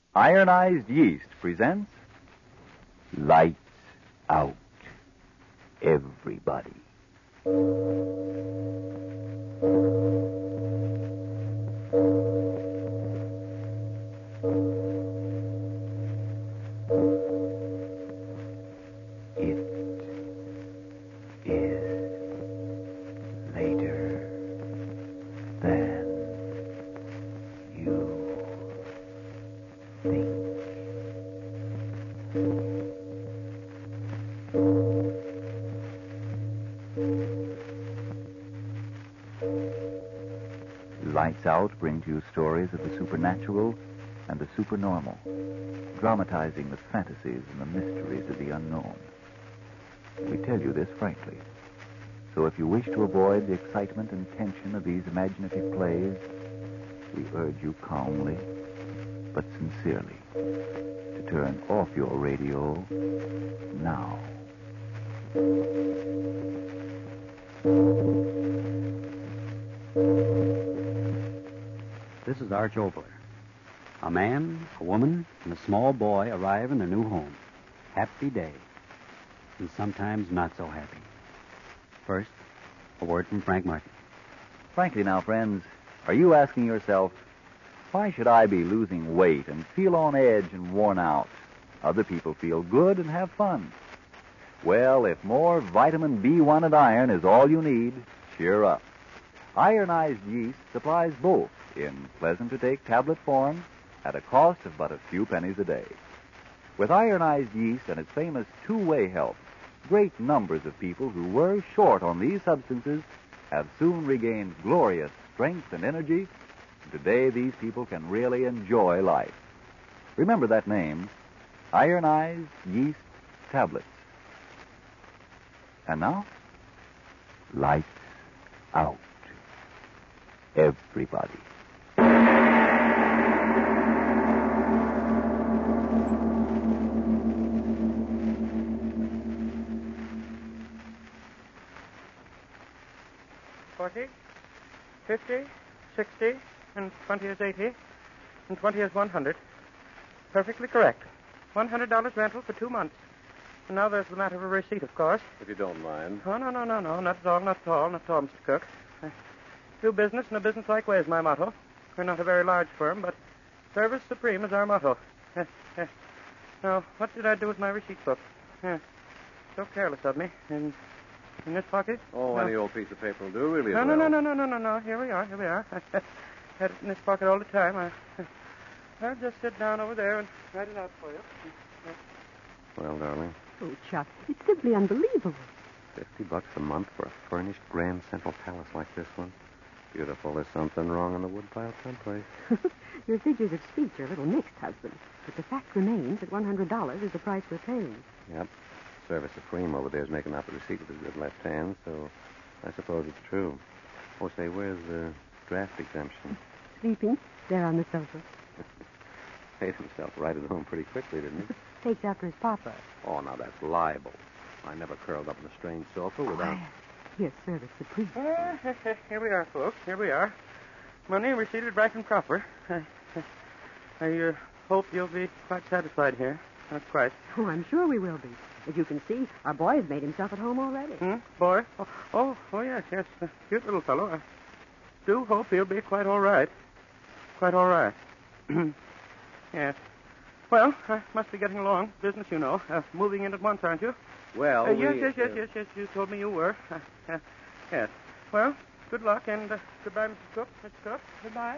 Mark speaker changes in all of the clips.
Speaker 1: Ironized Yeast presents Lights Out, Everybody. It is later than you think. Lights Out brings you stories of the supernatural and the supernormal, dramatizing the fantasies and the mysteries of the unknown. We tell you this frankly. So if you wish to avoid the excitement and tension of these imaginative plays, we urge you calmly, but sincerely, to turn off your radio now.
Speaker 2: This is Arch Obler. A man, a woman, and a small boy arrive in their new home. Happy day. And sometimes not so happy. First, a word from Frank Martin.
Speaker 1: Frankly now, friends, are you asking yourself, why should I be losing weight and feel on edge and worn out? Other people feel good and have fun. Well, if more vitamin B1 and iron is all you need, cheer up. Ironized Yeast supplies both in pleasant-to-take tablet form at a cost of but a few pennies a day. With Ironized Yeast and its famous two-way help, great numbers of people who were short on these substances have soon regained glorious strength and energy. Today, these people can really enjoy life. Remember that name, Ironized Yeast Tablets. And now, lights out, everybody.
Speaker 3: $40, $50, $60, and 20 is $80, and 20 is $100. Perfectly correct. $100 rental for 2 months. And now there's the matter of a receipt, of course.
Speaker 4: If you don't mind.
Speaker 3: Oh, no, not at all, Mr. Cook. Do business in a business-like way is my motto. We're not a very large firm, but service supreme is our motto. Now, what did I do with my receipt book? So careless of me. In this pocket?
Speaker 4: Oh,
Speaker 3: No.
Speaker 4: any old piece of paper will do, really.
Speaker 3: No.
Speaker 4: well.
Speaker 3: Here we are. I had it in this pocket all the time. I'll just sit down over there and write it out for you.
Speaker 4: Well, darling,
Speaker 5: Oh, Chuck, it's simply unbelievable.
Speaker 4: $50 a month for a furnished Grand Central Palace like this one. Beautiful. There's something wrong in the woodpile someplace.
Speaker 5: Your figures of speech are a little mixed, husband. But the fact remains that $100 is the price we're paying.
Speaker 4: Yep. Service Supreme over there is making out the receipt with his good left hand, so I suppose it's true. Oh, say, where's the draft exemption?
Speaker 5: Sleeping there on the sofa.
Speaker 4: Made himself right at home pretty quickly, didn't he?
Speaker 5: Takes after his papa.
Speaker 4: Oh, now that's libel. I never curled up in a strange sofa without...
Speaker 5: Here's Service Supreme.
Speaker 3: Here we are, folks. Here we are. Money received right and proper. I hope you'll be quite satisfied here. Not quite.
Speaker 5: Oh, I'm sure we will be. As you can see, our boy has made himself at home already.
Speaker 3: Boy? Oh, yes. Cute little fellow. I do hope he'll be quite all right. Quite all right. Yes. Well, I must be getting along. Business, you know. Moving in at once, aren't you?
Speaker 4: Well,
Speaker 3: Yes. You told me you were. Yes. Well, good luck, and goodbye, Mr. Cook. Mr. Cook, goodbye.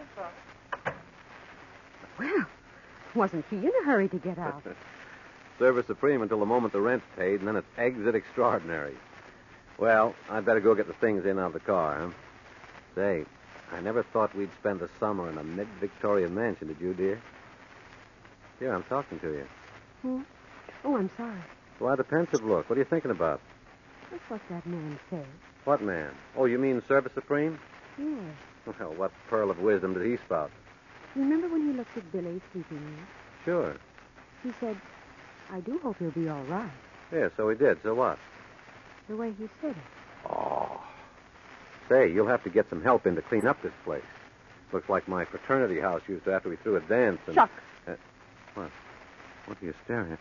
Speaker 5: Well, wasn't he in a hurry to get out?
Speaker 4: Service Supreme until the moment the rent's paid, and then it's exit extraordinary. Well, I'd better go get the things in out of the car, huh? Say, I never thought we'd spend the summer in a mid-Victorian mansion, did you, dear? Here, I'm talking to you.
Speaker 5: Oh, I'm sorry.
Speaker 4: Why the pensive look? What are you thinking about?
Speaker 5: That's what that man said.
Speaker 4: What man? Oh, you mean Service Supreme?
Speaker 5: Yes.
Speaker 4: Well, what pearl of wisdom did he spout?
Speaker 5: Remember when he looked at Billy sleeping there?
Speaker 4: Sure.
Speaker 5: He said, I do hope he'll be all right.
Speaker 4: Yeah, so he did. So what?
Speaker 5: The way he said it.
Speaker 4: Oh. Say, you'll have to get some help in to clean up this place. Looks like my fraternity house used to after we threw a dance. And...
Speaker 5: Chuck!
Speaker 4: What? What are you staring at?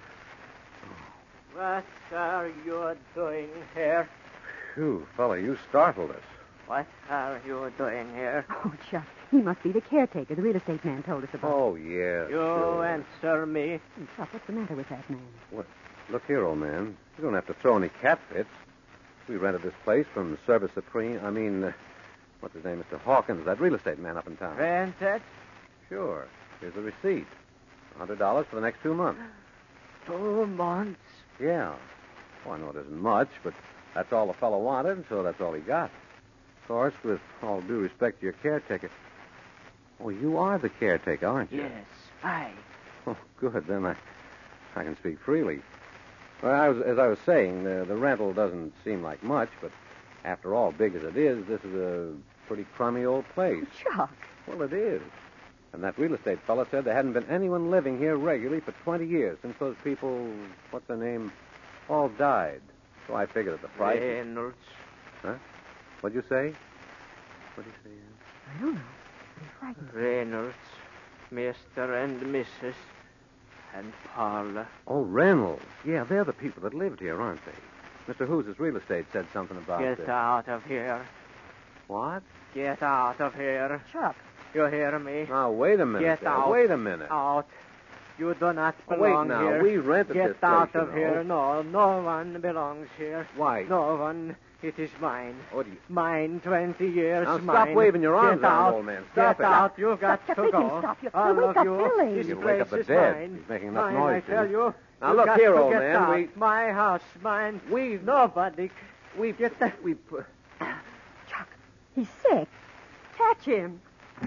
Speaker 6: What are you doing here?
Speaker 4: Phew, fella, you startled us.
Speaker 6: What are you doing here?
Speaker 5: Oh, Chuck, he must be the caretaker the real estate man told us about.
Speaker 4: Oh, yeah.
Speaker 6: You
Speaker 4: sure.
Speaker 6: answer me.
Speaker 5: Chuck, what's the matter with that man?
Speaker 4: What? Look here, old man. You don't have to throw any cat fits. We rented this place from Service Supreme. What's his name? Mr. Hawkins, that real estate man up in town.
Speaker 6: Rented?
Speaker 4: Sure. Here's the receipt. $100 for the next 2 months.
Speaker 6: 2 months.
Speaker 4: Yeah. Well, I know it isn't much, but that's all the fellow wanted, and so that's all he got. Of course, with all due respect to your caretaker. Oh, you are the caretaker, aren't you?
Speaker 6: Yes, I.
Speaker 4: Oh, good. Then I can speak freely. Well, as I was saying, the rental doesn't seem like much, but after all, big as it is, this is a pretty crummy old place.
Speaker 5: Chuck.
Speaker 4: Well, it is. And that real estate fellow said there hadn't been anyone living here regularly for 20 years since those people, what's their name, all died. So I figured at the price.
Speaker 6: Reynolds.
Speaker 4: Huh? What'd you say? What'd you say, Ann?
Speaker 5: I don't know. I'm frightened.
Speaker 6: Reynolds, Mr. and Mrs. and Paula.
Speaker 4: Oh, Reynolds. Yeah, they're the people that lived here, aren't they? Mr. Hughes' real estate said something about
Speaker 6: Get out of here.
Speaker 4: What?
Speaker 6: Get out of here.
Speaker 5: Chuck.
Speaker 6: You hear me?
Speaker 4: Now, wait a minute.
Speaker 6: Get
Speaker 4: there.
Speaker 6: out.
Speaker 4: Wait a minute.
Speaker 6: Out. You do not
Speaker 4: Oh,
Speaker 6: belong
Speaker 4: wait now.
Speaker 6: here.
Speaker 4: We rented
Speaker 6: Get
Speaker 4: this place,
Speaker 6: out
Speaker 4: you
Speaker 6: of
Speaker 4: know.
Speaker 6: here. No one belongs here.
Speaker 4: Why?
Speaker 6: No one. It is mine.
Speaker 4: What do you...
Speaker 6: Mine, 20 years,
Speaker 4: Now,
Speaker 6: mine.
Speaker 4: stop waving your arms
Speaker 6: Get
Speaker 4: around,
Speaker 6: out.
Speaker 4: old man. Stop
Speaker 6: Get
Speaker 4: it.
Speaker 6: out. You got
Speaker 5: Chuck,
Speaker 6: to
Speaker 5: make him
Speaker 6: go.
Speaker 5: stop. You-
Speaker 6: All
Speaker 5: wake
Speaker 6: of
Speaker 5: up
Speaker 6: you.
Speaker 5: Billy.
Speaker 6: This
Speaker 4: You'll wake
Speaker 6: place
Speaker 4: up the
Speaker 6: is
Speaker 4: dead.
Speaker 6: mine.
Speaker 4: He's making enough
Speaker 6: mine,
Speaker 4: noise,
Speaker 6: I tell
Speaker 4: Jimmy.
Speaker 6: you.
Speaker 4: Now,
Speaker 6: You
Speaker 4: look
Speaker 6: got
Speaker 4: here,
Speaker 6: to
Speaker 4: old
Speaker 6: get
Speaker 4: man,
Speaker 6: out.
Speaker 4: we-
Speaker 6: My house, mine. Nobody.
Speaker 4: We...
Speaker 6: Get the...
Speaker 4: We...
Speaker 5: Chuck, he's sick. Catch him.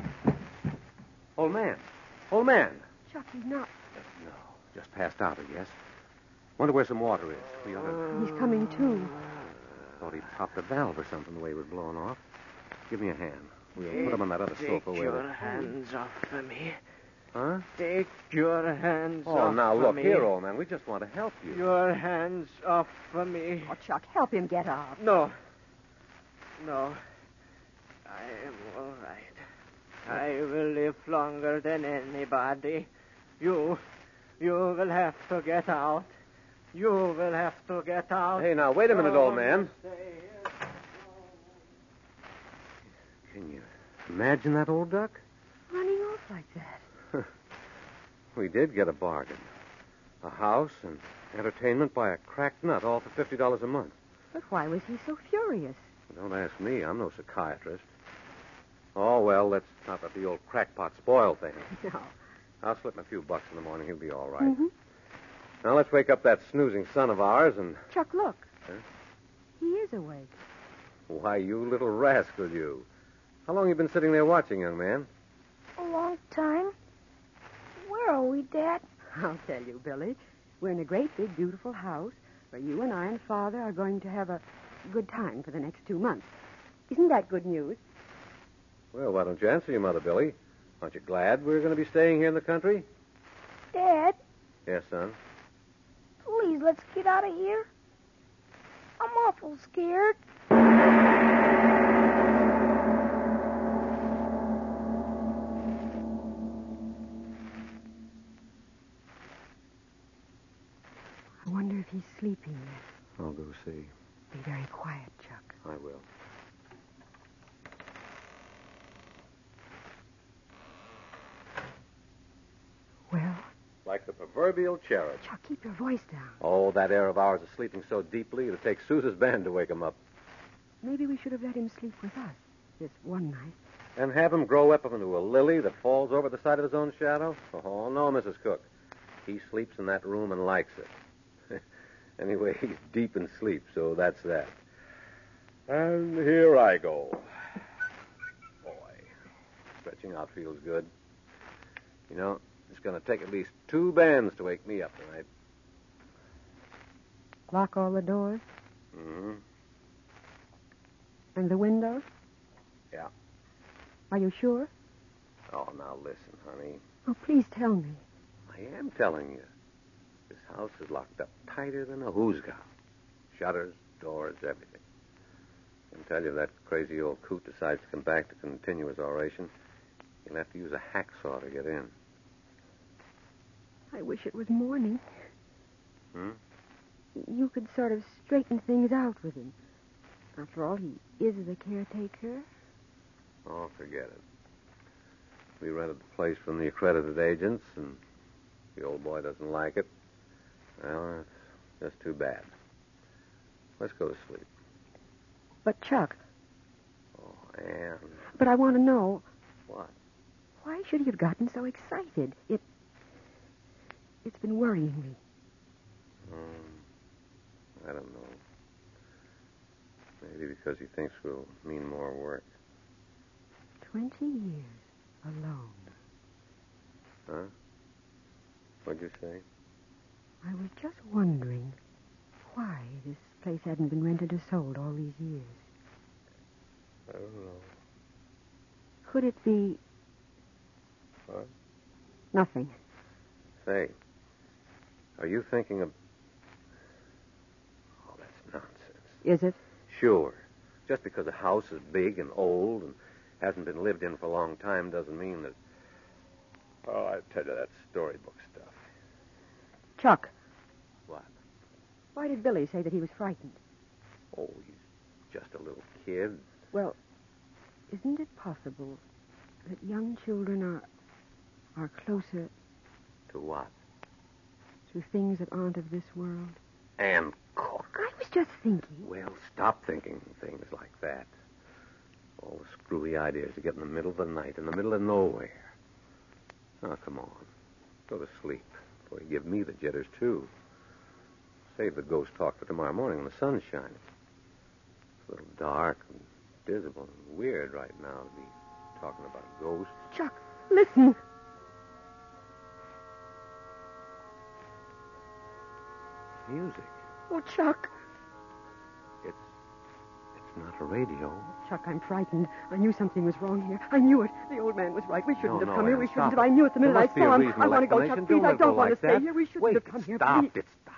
Speaker 4: Old man. Old man.
Speaker 5: Chuck, he's not.
Speaker 4: No, just passed out, I guess. Wonder where some water is. We ought to...
Speaker 5: He's coming to.
Speaker 4: Thought he popped a valve or something the way it was blowing off. Give me a hand. We'll put him on that other
Speaker 6: Take
Speaker 4: sofa where...
Speaker 6: your hands off of me.
Speaker 4: Huh?
Speaker 6: Take your hands
Speaker 4: Oh,
Speaker 6: off
Speaker 4: now,
Speaker 6: of
Speaker 4: look
Speaker 6: me.
Speaker 4: here, old man. We just want to help you.
Speaker 6: Your hands off of me.
Speaker 5: Oh, Chuck, help him get up.
Speaker 6: No. No. I am all right. I will live longer than anybody. You will have to get out. You will have to get out.
Speaker 4: Hey, now, wait a minute, old man.
Speaker 6: Stay here.
Speaker 4: Can you imagine that, old duck?
Speaker 5: Running off like that.
Speaker 4: We did get a bargain. A house and entertainment by a cracked nut, all for $50 a month.
Speaker 5: But why was he so furious?
Speaker 4: Don't ask me. I'm no psychiatrist. Oh, well, let's not let the old crackpot spoil things.
Speaker 5: No.
Speaker 4: I'll slip him a few bucks in the morning. He'll be all right.
Speaker 5: Mm-hmm.
Speaker 4: Now, let's wake up that snoozing son of ours and...
Speaker 5: Chuck, look.
Speaker 4: Huh?
Speaker 5: He is awake.
Speaker 4: Why, you little rascal, you. How long you been sitting there watching, young man?
Speaker 7: A long time. Where are we, Dad?
Speaker 5: I'll tell you, Billy. We're in a great, big, beautiful house where you and I and Father are going to have a good time for the next 2 months. Isn't that good news?
Speaker 4: Well, why don't you answer your mother, Billy? Aren't you glad we're going to be staying here in the country?
Speaker 7: Dad,
Speaker 4: Yes, son.
Speaker 7: please, let's get out of here. I'm awful scared.
Speaker 5: I wonder if he's sleeping yet.
Speaker 4: I'll go see.
Speaker 5: Be very quiet, Chuck.
Speaker 4: I will.
Speaker 5: Well,
Speaker 4: Like the proverbial cherub.
Speaker 5: Chuck, keep your voice down.
Speaker 4: Oh, that air of ours is sleeping so deeply it'll take Sousa's band to wake him up.
Speaker 5: Maybe we should have let him sleep with us this one night.
Speaker 4: And have him grow up into a lily that falls over the side of his own shadow? Oh, no, Mrs. Cook. He sleeps in that room and likes it. Anyway, he's deep in sleep, so that's that. And here I go. Boy, stretching out feels good. You know, it's going to take at least 2 bands to wake me up tonight.
Speaker 5: Lock all the doors
Speaker 4: Mm-hmm.
Speaker 5: and the windows?
Speaker 4: Yeah.
Speaker 5: Are you sure?
Speaker 4: Oh, now listen, honey.
Speaker 5: Oh, please tell me.
Speaker 4: I am telling you. This house is locked up tighter than a hoosgow. Shutters, doors, everything. I can tell you if that crazy old coot decides to come back to continue his oration, he'll have to use a hacksaw to get in.
Speaker 5: I wish it was morning.
Speaker 4: Hmm?
Speaker 5: You could sort of straighten things out with him. After all, he is the caretaker.
Speaker 4: Oh, forget it. We rented the place from the accredited agents, and the old boy doesn't like it. Well, it's just too bad. Let's go to sleep.
Speaker 5: But, Chuck,
Speaker 4: Oh, Ann.
Speaker 5: but I want to know,
Speaker 4: What?
Speaker 5: why should he have gotten so excited? It's been worrying me.
Speaker 4: I don't know. Maybe because he thinks we'll mean more work.
Speaker 5: 20 years alone.
Speaker 4: Huh? What'd you say?
Speaker 5: I was just wondering why this place hadn't been rented or sold all these years.
Speaker 4: I don't know.
Speaker 5: Could it be...
Speaker 4: What?
Speaker 5: Nothing.
Speaker 4: Say, are you thinking of... Oh, that's nonsense.
Speaker 5: Is it?
Speaker 4: Sure. Just because a house is big and old and hasn't been lived in for a long time doesn't mean that... Oh, I tell you, that storybook stuff.
Speaker 5: Chuck,
Speaker 4: What?
Speaker 5: why did Billy say that he was frightened?
Speaker 4: Oh, he's just a little kid.
Speaker 5: Well, isn't it possible that young children are closer
Speaker 4: To what?
Speaker 5: to things that aren't of this world?
Speaker 4: And cook.
Speaker 5: I was just thinking.
Speaker 4: Well, stop thinking things like that. All the screwy ideas you get in the middle of the night, in the middle of nowhere. Oh, come on. Go to sleep before you give me the jitters, too. Save the ghost talk for tomorrow morning when the sun's shining. It's a little dark and dismal and weird right now to be talking about ghosts.
Speaker 5: Chuck, listen.
Speaker 4: Music.
Speaker 5: Oh, Chuck.
Speaker 4: It's not a radio.
Speaker 5: Chuck, I'm frightened. I knew something was wrong here. I knew it. The old man was right. We shouldn't have come here. We shouldn't have. I knew it the minute I saw him. I want to go, Chuck. Please, I don't want to stay here. We shouldn't have come here.
Speaker 4: Stop.
Speaker 5: Please.
Speaker 4: It stopped.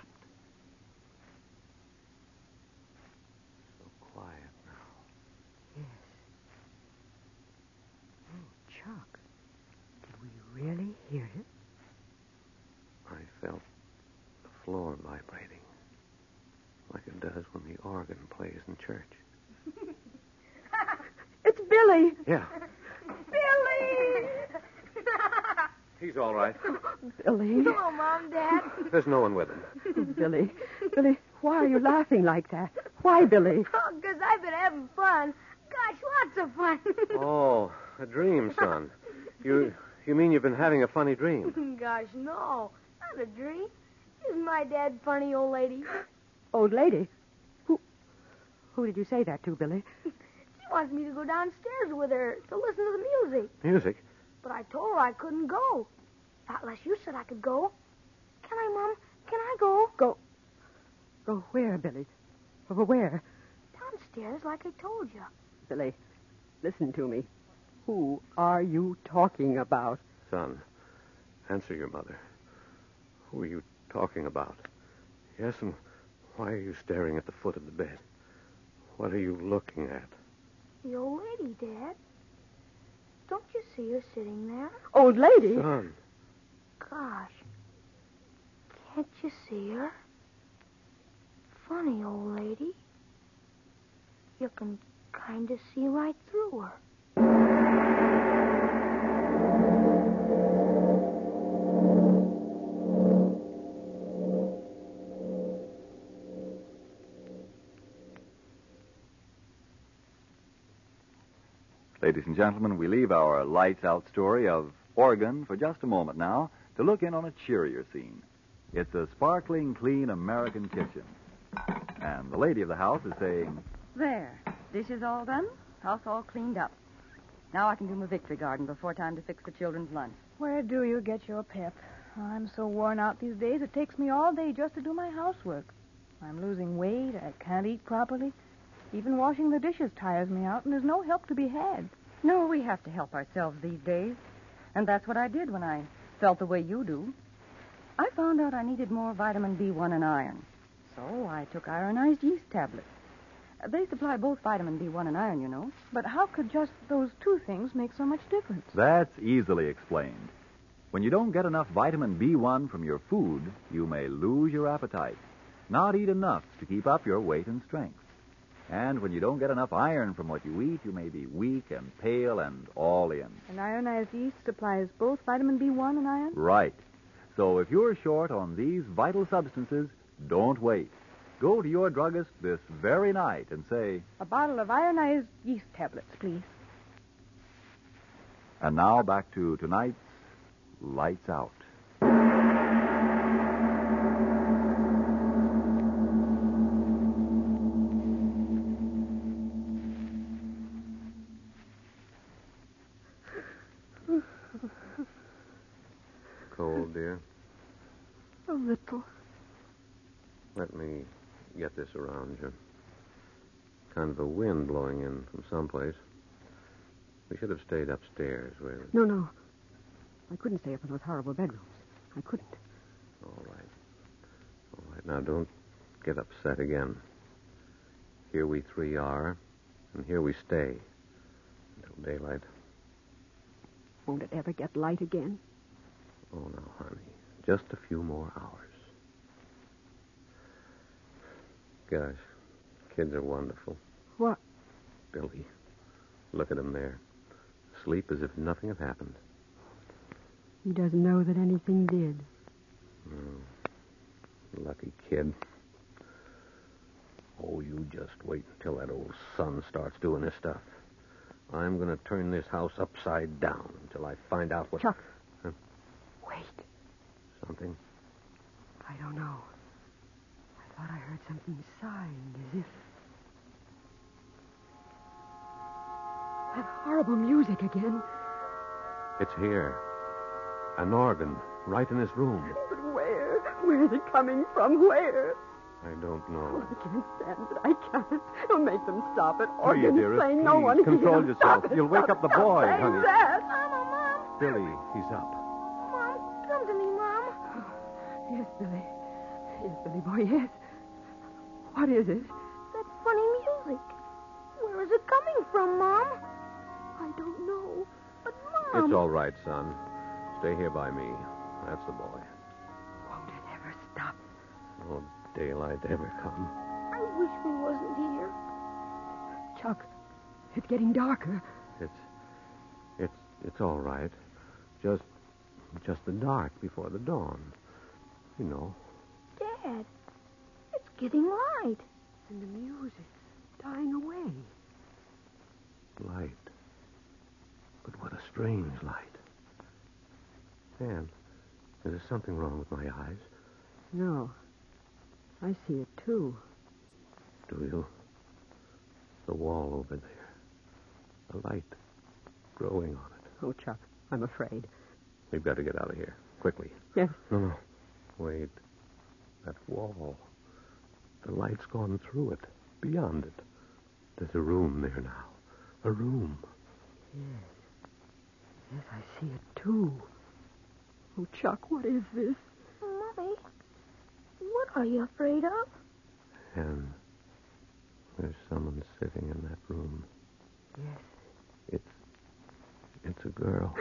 Speaker 4: So quiet now.
Speaker 5: Yes. Oh, Chuck. Did we really hear it?
Speaker 4: I felt the floor vibrating like it does when the organ plays in church.
Speaker 5: It's Billy.
Speaker 4: Yeah.
Speaker 7: Billy!
Speaker 4: He's all right.
Speaker 5: Billy.
Speaker 7: Hello, Mom, Dad.
Speaker 4: There's no one with him.
Speaker 5: Oh, Billy. Billy, why are you laughing like that? Why, Billy?
Speaker 7: Oh, 'cause I've been having fun. Gosh, lots of fun.
Speaker 4: Oh, a dream, son. You mean you've been having a funny dream?
Speaker 7: Gosh, no. Not a dream. Isn't my dad funny, old lady?
Speaker 5: Old lady? Who did you say that to, Billy?
Speaker 7: She wants me to go downstairs with her to listen to the music.
Speaker 4: Music?
Speaker 7: But I told her I couldn't go. Not unless you said I could go. Can I, Mom? Can I go?
Speaker 5: Go where, Billy? Over where?
Speaker 7: Downstairs, like I told you.
Speaker 5: Billy, listen to me. Who are you talking about?
Speaker 4: Son, answer your mother. Who are you talking about? Yes, and why are you staring at the foot of the bed? What are you looking at?
Speaker 7: The old lady, Dad. Don't you see her sitting there?
Speaker 5: Old lady?
Speaker 4: Son.
Speaker 7: Gosh. Can't you see her? Funny old lady. You can kind of see right through her.
Speaker 1: Ladies and gentlemen, we leave our lights-out story of Oregon for just a moment now to look in on a cheerier scene. It's a sparkling, clean American kitchen. And the lady of the house is saying,
Speaker 8: There. Dishes all done. House all cleaned up. Now I can do my victory garden before time to fix the children's lunch.
Speaker 9: Where do you get your pep? I'm so worn out these days, it takes me all day just to do my housework. I'm losing weight. I can't eat properly. Even washing the dishes tires me out, and there's no help to be had.
Speaker 8: No, we have to help ourselves these days. And that's what I did when I felt the way you do. I found out I needed more vitamin B1 and iron. So I took ironized yeast tablets. They supply both vitamin B1 and iron, you know.
Speaker 9: But how could just those two things make so much difference?
Speaker 1: that's easily explained. When you don't get enough vitamin B1 from your food, you may lose your appetite, not eat enough to keep up your weight and strength. And when you don't get enough iron from what you eat, you may be weak and pale and all in.
Speaker 9: And ironized yeast supplies both vitamin B1 and iron?
Speaker 1: Right. So if you're short on these vital substances, don't wait. Go to your druggist this very night and say,
Speaker 9: A bottle of ironized yeast tablets, please.
Speaker 1: And now back to tonight's Lights Out.
Speaker 4: Cold, dear?
Speaker 5: A little.
Speaker 4: Let me get this around you. Kind of a wind blowing in from someplace. We should have stayed upstairs.
Speaker 5: No. I couldn't stay up in those horrible bedrooms. I couldn't.
Speaker 4: All right. Now, don't get upset again. Here we three are, and here we stay until daylight.
Speaker 5: Won't it ever get light again?
Speaker 4: Oh, no, honey. Just a few more hours. Gosh, kids are wonderful.
Speaker 5: What?
Speaker 4: Billy. Look at him there. Sleep as if nothing had happened.
Speaker 5: He doesn't know that anything did.
Speaker 4: Lucky kid. Oh, you just wait until that old son starts doing this stuff. I'm going to turn this house upside down until I find out what...
Speaker 5: Chuck.
Speaker 4: Huh?
Speaker 5: Wait.
Speaker 4: Something?
Speaker 5: I don't know. I thought I heard something sighing as if... That horrible music again.
Speaker 4: It's here. An organ, right in this room.
Speaker 5: But where? Where is it coming from? Where?
Speaker 4: I don't
Speaker 5: Oh,
Speaker 4: know.
Speaker 5: I can't stand it. I can't. Don't make them stop it.
Speaker 4: Please,
Speaker 5: Organs
Speaker 4: dearest,
Speaker 5: playing. No
Speaker 4: please,
Speaker 5: one can
Speaker 4: control
Speaker 5: hear them.
Speaker 4: yourself.
Speaker 5: Stop it.
Speaker 4: You'll wake
Speaker 5: Stop
Speaker 4: up the
Speaker 5: it. Stop
Speaker 4: boy,
Speaker 5: saying
Speaker 4: honey.
Speaker 5: that.
Speaker 7: Mom.
Speaker 4: Billy, he's up.
Speaker 7: Mom, come to me, Mom.
Speaker 5: Yes, Billy. Yes, Billy boy, yes. What is it?
Speaker 7: That funny music. Where is it coming from, Mom? I don't know. But, Mom...
Speaker 4: It's all right, son. Stay here by me. That's the boy.
Speaker 5: Won't it ever stop?
Speaker 4: Won't daylight ever come?
Speaker 7: I wish we wasn't here.
Speaker 5: Chuck, it's getting darker.
Speaker 4: It's all right. Just the dark before the dawn. You know.
Speaker 7: Dad, it's getting light.
Speaker 5: And the music's dying away.
Speaker 4: Light. But what a strange light. Anne, is there something wrong with my eyes?
Speaker 5: No. I see it, too.
Speaker 4: Do you? The wall over there. The light growing on it.
Speaker 5: Oh, Chuck, I'm afraid.
Speaker 4: We've got to get out of here. Quickly.
Speaker 5: Yes.
Speaker 4: No. Wait. That wall. The light's gone through it. Beyond it. There's a room there now. A room.
Speaker 5: Yes, I see it, too. Oh, Chuck, what is this?
Speaker 7: Mommy, what are you afraid of?
Speaker 4: And there's someone sitting in that room.
Speaker 5: Yes.
Speaker 4: It's a girl.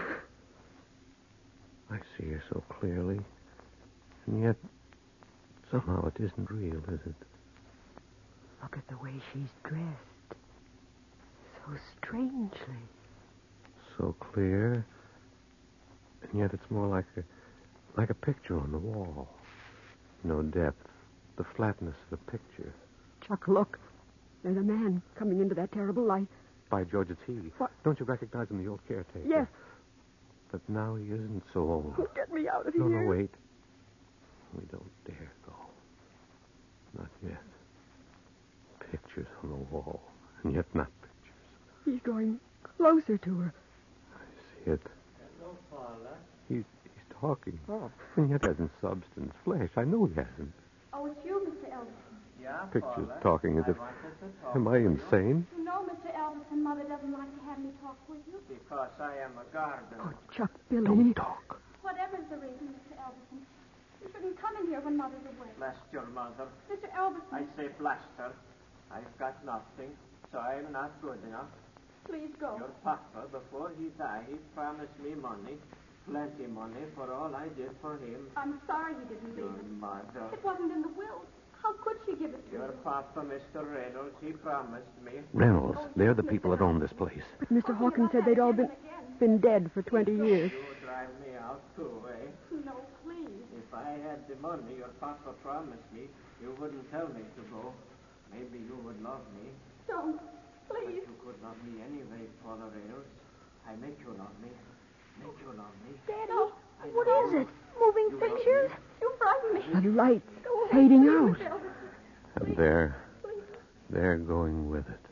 Speaker 4: I see her so clearly. And yet, somehow it isn't real, is it?
Speaker 5: Look at the way she's dressed. So strangely.
Speaker 4: So clear. And yet it's more like a picture on the wall. No depth. The flatness of a picture.
Speaker 5: Chuck, look. There's a man coming into that terrible light.
Speaker 4: By George, it's he.
Speaker 5: What?
Speaker 4: Don't you recognize him, the old caretaker?
Speaker 5: Yes.
Speaker 4: But now he isn't so old.
Speaker 5: Oh, get me out of here.
Speaker 4: No, wait. We don't dare go. Not yet. Pictures on the wall, and yet not pictures.
Speaker 5: He's going closer to her.
Speaker 4: I see it.
Speaker 6: Hello, Paula.
Speaker 4: He's talking.
Speaker 5: Oh.
Speaker 4: And yet hasn't substance, flesh. I know he hasn't.
Speaker 10: Oh, it's you, Mr. Elvis.
Speaker 6: Yeah,
Speaker 4: Pictures
Speaker 6: Paula.
Speaker 4: talking as if...
Speaker 6: I wanted to talk
Speaker 4: Am I
Speaker 6: to you
Speaker 4: insane?
Speaker 10: You know, Mr. Elvis, Mother doesn't like to have me talk with you.
Speaker 6: Because I am a gardener.
Speaker 5: Oh, Chuck, Billy.
Speaker 4: Don't talk.
Speaker 10: Whatever's the reason, Mr. Elvis, you shouldn't come in here when Mother's away.
Speaker 6: Bless your mother.
Speaker 10: Mr. Elvis,
Speaker 6: I say blast her. I've got nothing, so I'm not good enough.
Speaker 10: please go.
Speaker 6: Your papa, before he died, promised me money. Plenty money for all I did for him.
Speaker 10: I'm sorry he didn't
Speaker 6: Your
Speaker 10: leave it.
Speaker 6: mother.
Speaker 10: It wasn't in the will. How could she give it to
Speaker 6: Your
Speaker 10: you?
Speaker 6: papa, Mr. Reynolds, he promised me.
Speaker 11: Reynolds, they're the people that own this place.
Speaker 5: But Mr. Hawkins said they'd all been dead for 20 years.
Speaker 6: You drive me out too, eh?
Speaker 10: No, please.
Speaker 6: If I had the money your papa promised me, you wouldn't tell me to go. Maybe you would love me.
Speaker 10: Don't.
Speaker 6: But
Speaker 10: Please.
Speaker 6: you could love me anyway, Father Reynolds. I make you love me. Make you love me.
Speaker 10: Daddy,
Speaker 7: What is it? Moving
Speaker 6: You
Speaker 7: pictures?
Speaker 10: you frighten me.
Speaker 5: The light
Speaker 10: Go away.
Speaker 5: fading
Speaker 10: Please,
Speaker 5: out.
Speaker 10: Elvis.
Speaker 11: And they're going with it.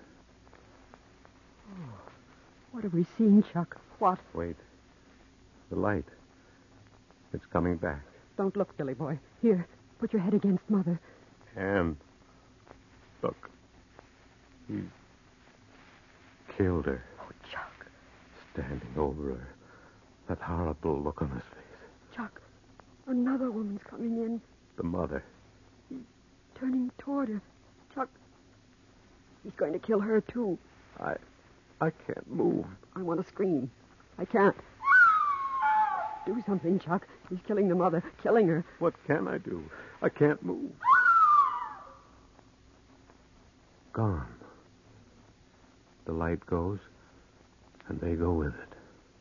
Speaker 5: What have we seen, Chuck? What?
Speaker 11: Wait. The light. It's coming back.
Speaker 5: Don't look, Billy boy. Here, put your head against Mother.
Speaker 11: And look. He killed her.
Speaker 5: Oh, Chuck.
Speaker 11: Standing over her. That horrible look on his face.
Speaker 5: Chuck, another woman's coming in,
Speaker 11: The mother.
Speaker 5: turning toward her. Chuck, he's going to kill her, too.
Speaker 11: I can't move.
Speaker 5: I want to scream. I can't. Do something, Chuck. He's killing the mother, killing her.
Speaker 11: What can I do? I can't move. Gone. The light goes, and they go with it.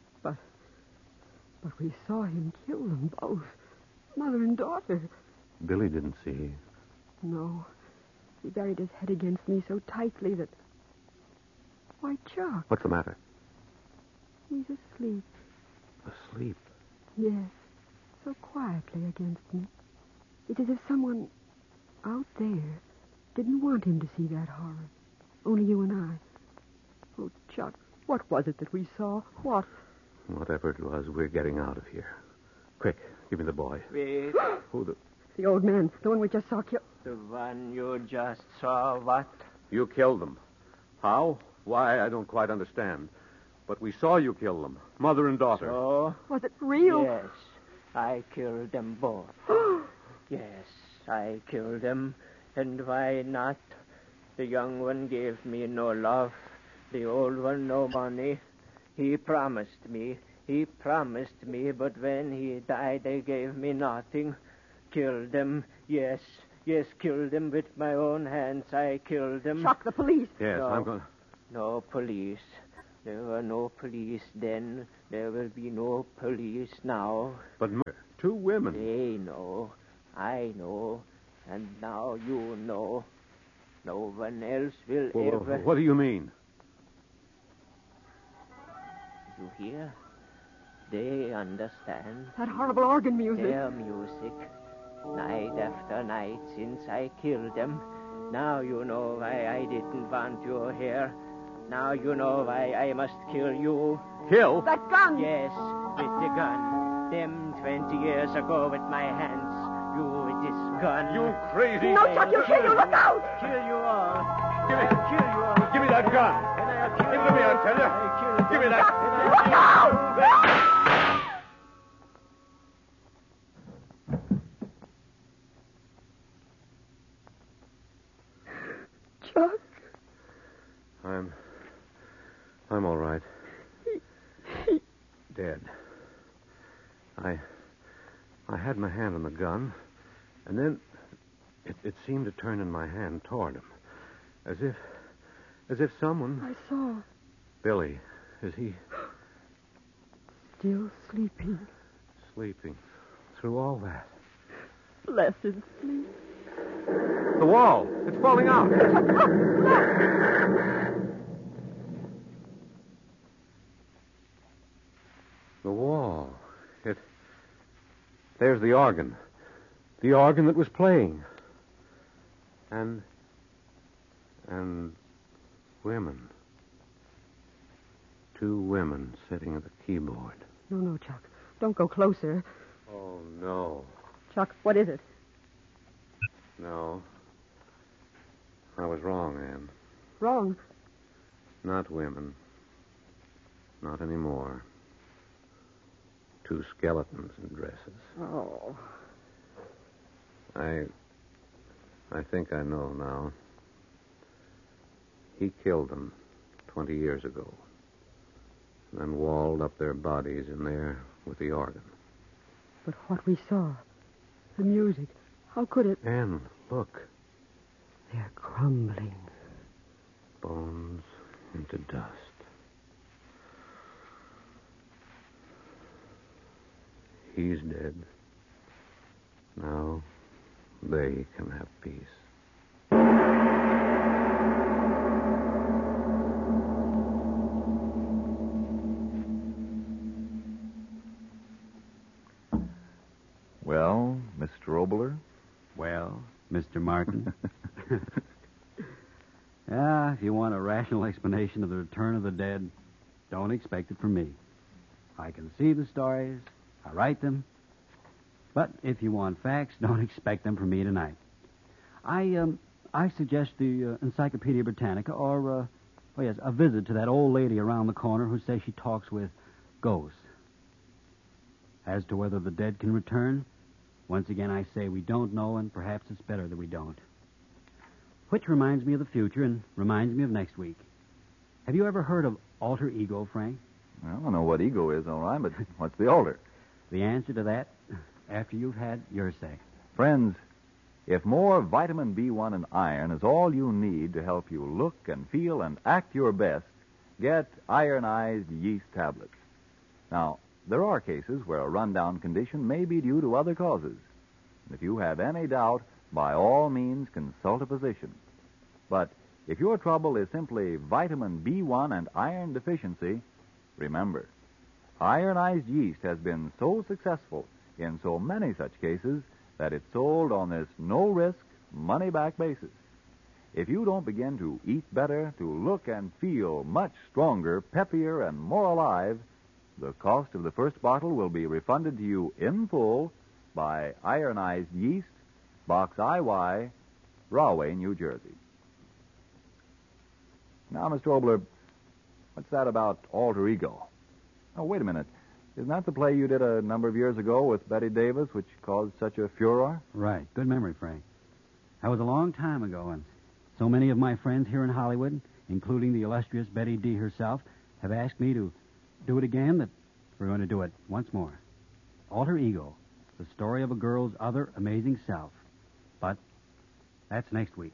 Speaker 5: But we saw him kill them both, mother and daughter.
Speaker 11: Billy didn't see.
Speaker 5: No. He buried his head against me so tightly that... Why, Chuck,
Speaker 11: What's the matter?
Speaker 5: he's asleep.
Speaker 11: Asleep.
Speaker 5: Yes, so quietly against me. It's as if someone out there didn't want him to see that horror. Only you and I. Oh, Chuck, what was it that we saw? What?
Speaker 11: Whatever it was, we're getting out of here. Quick, give me the boy.
Speaker 6: Wait.
Speaker 11: Who the...
Speaker 5: The old man, the one we just saw kill...
Speaker 6: The one you just saw, what?
Speaker 11: You killed them. How? Why, I don't quite understand. But we saw you kill them, mother and daughter.
Speaker 6: So?
Speaker 5: Was it real?
Speaker 6: Yes, I killed them both. Yes, I killed them. And why not? The young one gave me no love. The old one no money. He promised me, but when he died, they gave me nothing. Killed them, yes, killed them with my own hands. I killed them.
Speaker 5: Chuck, the police.
Speaker 11: Yes,
Speaker 6: No.
Speaker 11: I'm going...
Speaker 6: No police. There were no police then. There will be no police now.
Speaker 11: But two women.
Speaker 6: They know. I know. And now you know. No one else will ever...
Speaker 11: What do you mean?
Speaker 6: You hear? They understand.
Speaker 5: That horrible organ music.
Speaker 6: Their music. Night after night since I killed them. Now you know why I didn't want your hair. Now you know why I must kill you.
Speaker 11: Kill?
Speaker 5: That gun!
Speaker 6: Yes, with the gun. Them 20 years ago with my hands. You with this gun.
Speaker 11: You crazy...
Speaker 5: No, Chuck, you'll kill you. Look out!
Speaker 6: Kill you all.
Speaker 11: Give me...
Speaker 6: I'll kill you all.
Speaker 11: Give me that gun.
Speaker 6: And I'll kill
Speaker 11: Give it to me, I tell you.
Speaker 6: I'll kill them.
Speaker 11: Give me that.
Speaker 6: And I'll
Speaker 5: Look
Speaker 6: kill
Speaker 5: out!
Speaker 6: you.
Speaker 5: Chuck,
Speaker 11: I'm all right. Dead. I had my hand on the gun, and then it seemed to turn in my hand toward him. As if someone...
Speaker 5: I saw.
Speaker 11: Billy, is he
Speaker 5: Still sleeping.
Speaker 11: sleeping through all that?
Speaker 5: Blessed sleep.
Speaker 11: The wall! It's falling out! The wall. There's the organ. The organ that was playing. And women. Two women sitting at the keyboard.
Speaker 5: No, Chuck. Don't go closer.
Speaker 11: Oh, no.
Speaker 5: Chuck, what is it?
Speaker 11: No. I was wrong, Anne.
Speaker 5: Wrong.
Speaker 11: Not women. Not anymore. Two skeletons in dresses.
Speaker 5: Oh.
Speaker 11: I think I know now. He killed them 20 years ago. And then walled up their bodies in their with the organ.
Speaker 5: But what we saw, the music, how could it...
Speaker 11: Anne, look.
Speaker 5: They're crumbling.
Speaker 11: Bones into dust. He's dead. Now they can have peace.
Speaker 1: Well, Mr. Obler?
Speaker 2: Well, Mr. Martin. Yeah, if you want a rational explanation of the return of the dead, don't expect it from me. I conceive the stories, I write them, but if you want facts, don't expect them from me tonight. I suggest the Encyclopedia Britannica or, a visit to that old lady around the corner who says she talks with ghosts. As to whether the dead can return, once again I say we don't know, and perhaps it's better that we don't. Which reminds me of the future and reminds me of next week. Have you ever heard of alter ego, Frank?
Speaker 1: Well, I know what ego is, all right, but what's the alter?
Speaker 2: The answer to that after you've had your say.
Speaker 1: Friends, if more vitamin B1 and iron is all you need to help you look and feel and act your best, get ironized yeast tablets. Now, there are cases where a rundown condition may be due to other causes. If you have any doubt, by all means consult a physician. But if your trouble is simply vitamin B1 and iron deficiency, remember, ironized yeast has been so successful in so many such cases that it's sold on this no-risk, money-back basis. If you don't begin to eat better, to look and feel much stronger, peppier, and more alive, the cost of the first bottle will be refunded to you in full by ironized yeast, Box IY, Rahway, New Jersey. Now, Mr. Obler, what's that about alter ego? Oh, wait a minute. Isn't that the play you did a number of years ago with Betty Davis, which caused such a furor?
Speaker 2: Right. Good memory, Frank. That was a long time ago, and so many of my friends here in Hollywood, including the illustrious Betty D. herself, have asked me to do it again, that we're going to do it once more. Alter Ego, the story of a girl's other amazing self. But that's next week.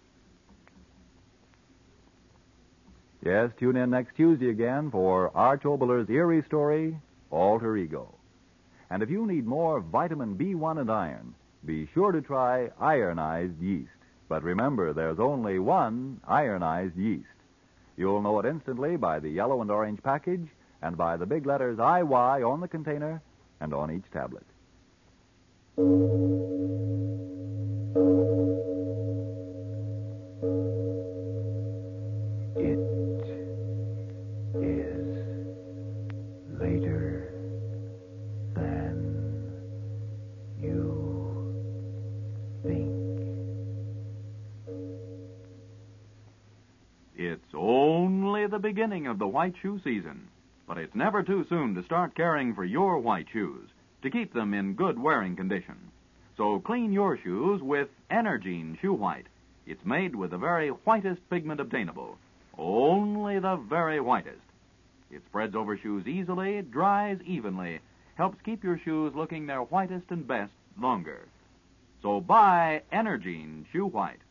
Speaker 1: Yes, tune in next Tuesday again for Arch Obler's eerie story, Alter Ego. And if you need more vitamin B1 and iron, be sure to try ironized yeast. But remember, there's only one ironized yeast. You'll know it instantly by the yellow and orange package and by the big letters IY on the container and on each tablet.
Speaker 11: It is later than you think.
Speaker 12: It's only the beginning of the white shoe season, but it's never too soon to start caring for your white shoes to keep them in good wearing condition. So clean your shoes with Energine Shoe White. It's made with the very whitest pigment obtainable, only the very whitest. It spreads over shoes easily, dries evenly, helps keep your shoes looking their whitest and best longer. So buy Energine Shoe White.